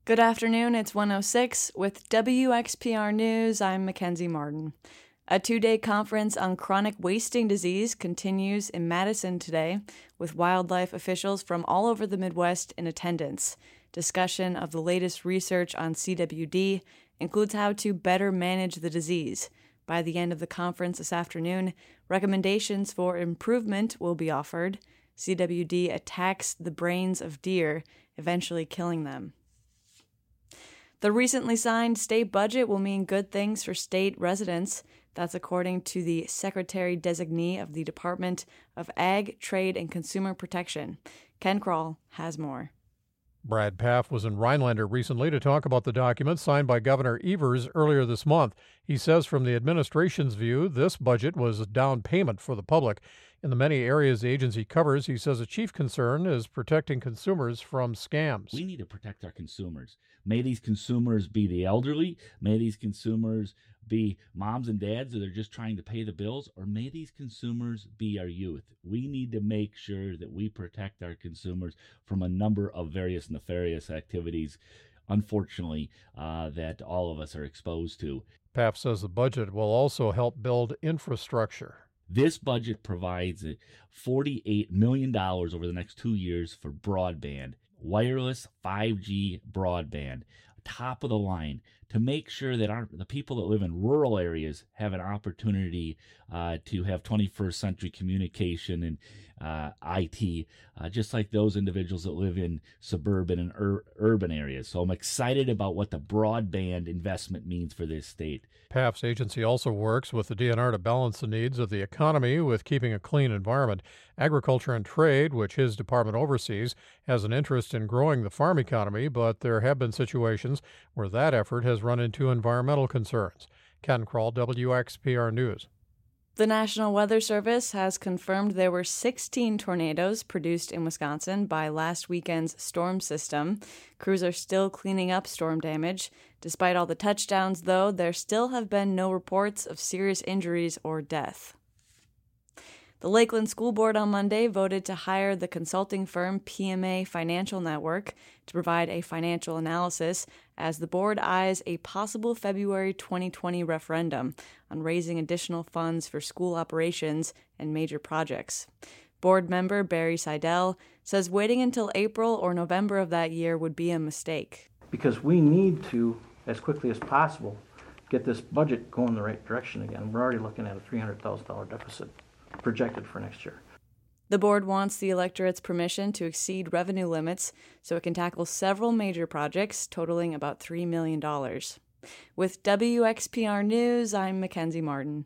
Good afternoon, it's 1:06 with WXPR News. I'm Mackenzie Martin. A two-day conference on chronic wasting disease continues in Madison today, with wildlife officials from all over the Midwest in attendance. Discussion of the latest research on CWD includes how to better manage the disease. By the end of the conference this afternoon, recommendations for improvement will be offered. CWD attacks the brains of deer, eventually killing them. The recently signed state budget will mean good things for state residents. That's according to the Secretary-designee of the Department of Ag, Trade, and Consumer Protection. Ken Kroll has more. Brad Pfaff was in Rhinelander recently to talk about the document signed by Governor Evers earlier this month. He says from the administration's view, this budget was a down payment for the public. In the many areas the agency covers, he says a chief concern is protecting consumers from scams. We need to protect our consumers. May these consumers be the elderly, may these consumers be moms and dads that are just trying to pay the bills, or may these consumers be our youth. We need to make sure that we protect our consumers from a number of various nefarious activities, unfortunately, that all of us are exposed to. Pfaff says the budget will also help build infrastructure. This budget provides $48 million over the next 2 years for broadband, wireless 5G broadband, top of the line, to make sure that the people that live in rural areas have an opportunity to have 21st century communication and IT, just like those individuals that live in suburban and urban areas. So I'm excited about what the broadband investment means for this state. Pfaff's agency also works with the DNR to balance the needs of the economy with keeping a clean environment. Agriculture and Trade, which his department oversees, has an interest in growing the farm economy, but there have been situations where that effort has run into environmental concerns. Ken Kroll, WXPR News. The National Weather Service has confirmed there were 16 tornadoes produced in Wisconsin by last weekend's storm system. Crews are still cleaning up storm damage. Despite all the touchdowns, though, there still have been no reports of serious injuries or death. The Lakeland School Board on Monday voted to hire the consulting firm PMA Financial Network to provide a financial analysis as the board eyes a possible February 2020 referendum on raising additional funds for school operations and major projects. Board member Barry Seidel says waiting until April or November of that year would be a mistake. Because we need to, as quickly as possible, get this budget going the right direction again. We're already looking at a $300,000 deficit projected for next year. The board wants the electorate's permission to exceed revenue limits so it can tackle several major projects totaling about $3 million. With WXPR News, I'm Mackenzie Martin.